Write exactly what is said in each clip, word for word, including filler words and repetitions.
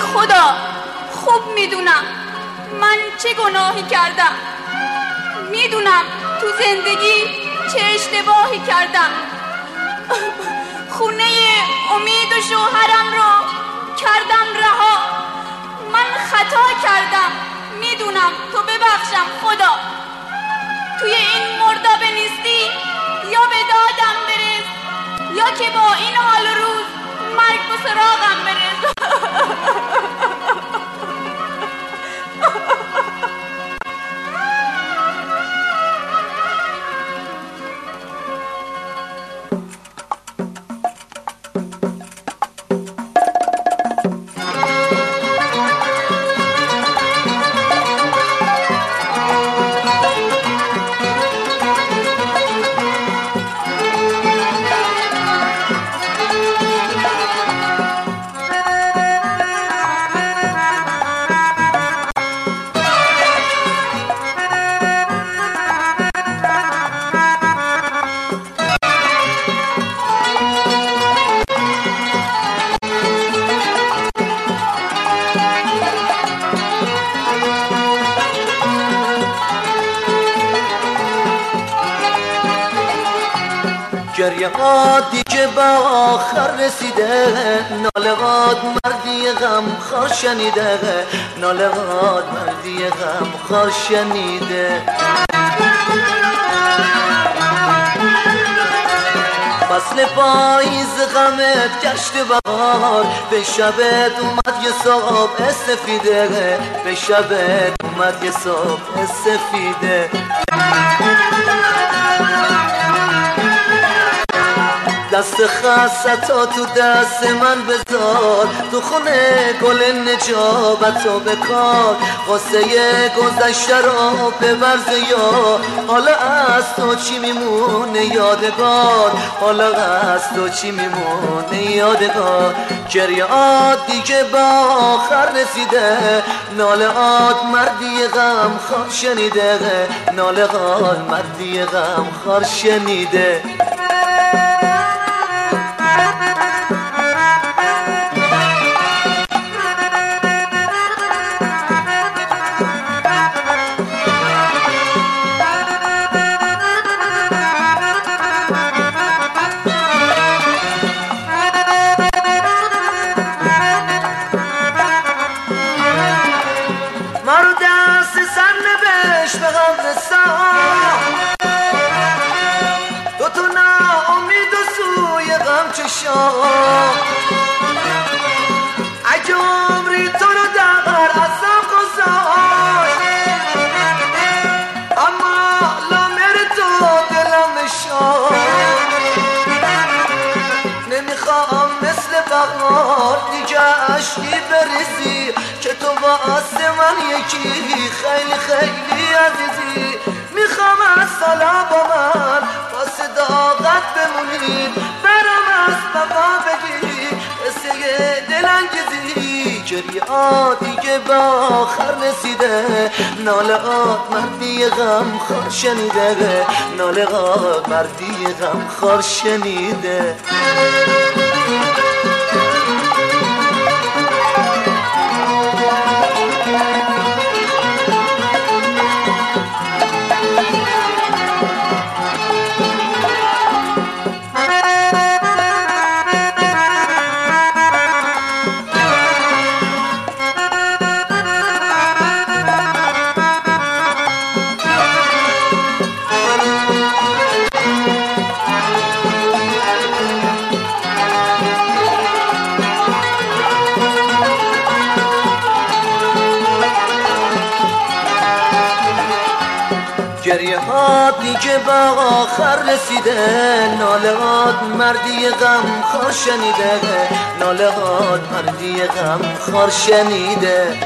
خدا خوب میدونم من چه گناهی کردم، میدونم تو زندگی چه اشتباهی کردم. خونه امید و شوهرم رو کردم رها. من خطا کردم، میدونم، تو ببخشم خدا. توی این مردابه نیستی یا به دادم برس یا که با این حال روز مرگ به سراغم برس. گریه‌هات دیگه به آخر رسیده، ناله‌هات مردی غم خار شنیده، ناله‌هات مردی غم خار شنیده. فصل پاییز غمت گشت بهار، به شبت اومد یه صبح سفیده، به شبت اومد یه صبح سفیده. دست خستتا تو دست من بذار، تو خونه گل نجابتو بکار، قصه گذشته رو ببرز یا حالا از تو چی میمونه یادگار، حالا از تو چی میمونه یادگار. گریه‌هات دیگه به آخر رسیده، ناله‌هات مردی غم خار شنیده، ناله‌هات مردی غم خار شنیده. مرو دست سر نبشت به قبرستان، تو تو ناامید و سوی غم چشان. اگه عمری تو رو در عذاب گذاشت، اما لامر تو دلم نشان. نمیخوام مثل بغار دیگه عشقی بریزی، که تو واسه من یکی خیلی خیلی عزیزی. میخوام از سالا با من واسه داغت بمونی، برام از بابا بگی قصه دلانگیزی. گریه‌هات دیگه به آخر رسیده، ناله‌هات مردی غم خار شنیده، ناله‌هات مردی غم خار شنیده. گریه‌هات دیگه به آخر رسیده، ناله‌هات مردی غم خار شنیده، ناله‌هات مردی غم خار شنیده.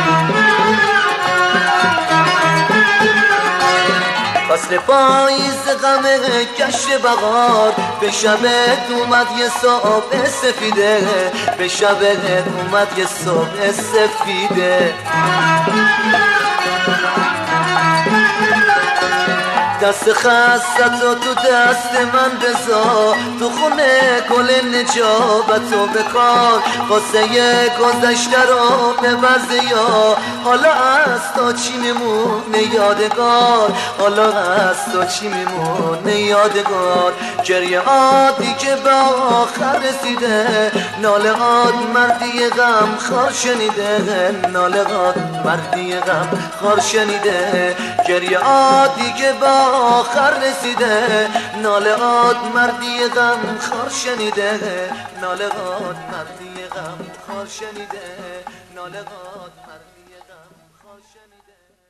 فصل پاییز غم گشت بهار، به شبت اومد یه صبح سفیده، به شبت اومد یه صبح سفیده. دست خستتو تو دست من بذار، تو خونه گل نجابتو بکار، قصه گذشته رو ببرزه یا حالا از تو چی میمونه یادگار، حالا از تو چی میمونه یادگار. گریه عادی که به آخر رسیده، ناله عاد مردی غم خار شنیده، ناله عاد مردی غم خار شنیده. گریه عادی که به آخر رسیده، ناله عاد مردی غم خار شنیده، ناله عاد مردی غم خار شنیده، ناله عاد مردی غم خار شنیده.